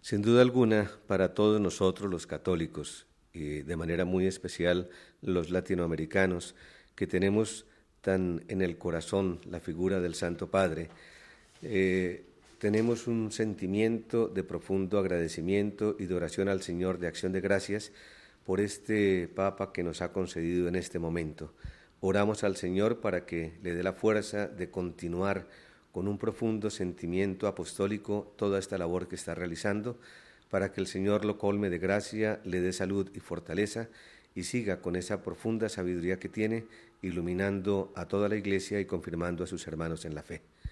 Sin duda alguna, para todos nosotros los católicos, y de manera muy especial los latinoamericanos, que tenemos tan en el corazón la figura del Santo Padre, tenemos un sentimiento de profundo agradecimiento y de oración al Señor, de acción de gracias por este Papa que nos ha concedido en este momento. Oramos al Señor para que le dé la fuerza de continuar con un profundo sentimiento apostólico toda esta labor que está realizando, para que el Señor lo colme de gracia, le dé salud y fortaleza y siga con esa profunda sabiduría que tiene, iluminando a toda la Iglesia y confirmando a sus hermanos en la fe.